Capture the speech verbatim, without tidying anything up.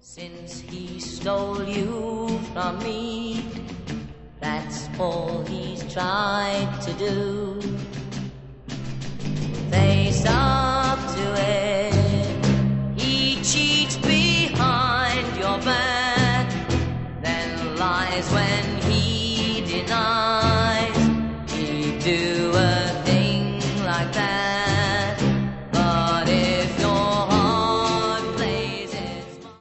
Since he stole you from me, that's all he's tried to do. Face up to it, he cheats behind your back, then lies when he denies he'd do